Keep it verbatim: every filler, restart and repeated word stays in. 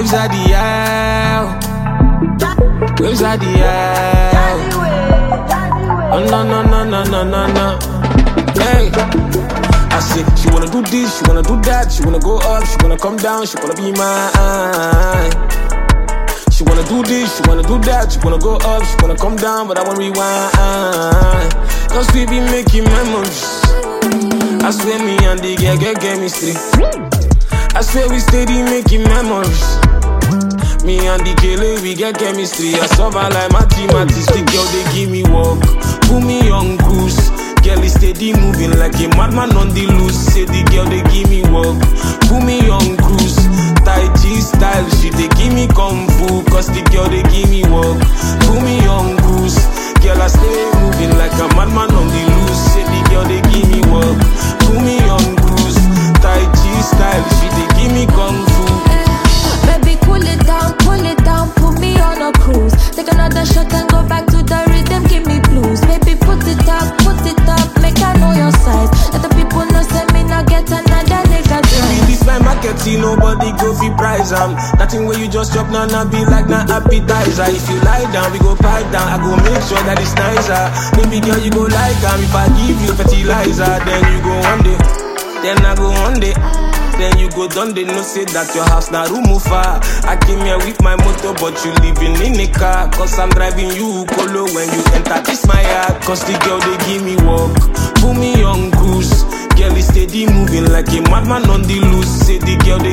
Waves at the air. Waves at the air. Oh no no no no no no no. Hey, I said she wanna do this, she wanna do that, she wanna go up, she wanna come down, she wanna be mine. She wanna do this, she wanna do that, she wanna go up, she wanna come down, but I wanna rewind. Cause we be making memories. I swear me and the girl get chemistry. I swear we steady making memories. Me and the killer, we get chemistry. I survive like mathematics. The girl, they give me work, put me on cruise. Girl is steady moving like a madman on the loose. Say the girl, they give me work, put me on cruise. Tai Chi style, she they give me kung fu. Cause the girl, they give me work, put me on cruise. Girl, I stay moving like a madman on the loose. Say the girl, they give me work, put me on cruise. Tai Chi style, she they give me kung fu. Baby, cool it down, cool it down, put me on a cruise. Take another shot and go back to the rhythm, give me blues. Baby, put it up, put it up, make I know your size. Let the people know, say me not get another nigga. Baby, this my market, see nobody go fi price am. Nothing where you just chop, now nah, be like na appetizer. If you lie down, we go pipe down. I go make sure that it's nicer. Baby girl, you go like am. If I give you fertilizer, then you go one day, then I go one day. Then you go down, they no say that your house na room far. I came here with my motor, but you living in a car. Cause I'm driving you colo when you enter this my yard. Cause the girl, they give me work, put me on cruise. Girl is steady moving like a madman on the loose. Say the girl, they